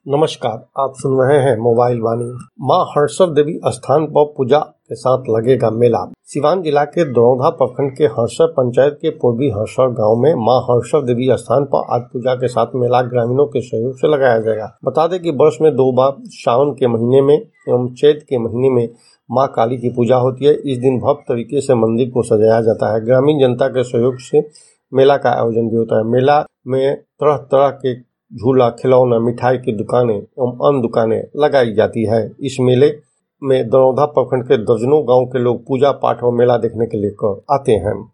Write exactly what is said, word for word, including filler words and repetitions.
नमस्कार, आप सुन रहे हैं मोबाइल वाणी। मां हर्षव देवी स्थान पर पूजा के साथ लगेगा मेला। सिवान जिला के दरौंधा प्रखंड के हर्षव पंचायत के पूर्वी हर्षव गांव में मां हर्षव देवी स्थान पर आज पूजा के साथ मेला ग्रामीणों के सहयोग से लगाया जाएगा। बता दें कि वर्ष में दो बार सावन के महीने में एवं चैत के महीने में मां काली की पूजा होती है। इस दिन भव्य तरीके से मंदिर को सजाया जाता है। ग्रामीण जनता के सहयोग से मेला का आयोजन भी होता है। मेला में तरह तरह के झूला, खिलौना, मिठाई की दुकानें एवं अन्य दुकानें लगाई जाती है। इस मेले में दरौंधा प्रखंड के दर्जनों गांव के लोग पूजा पाठ और मेला देखने के लिए आते हैं।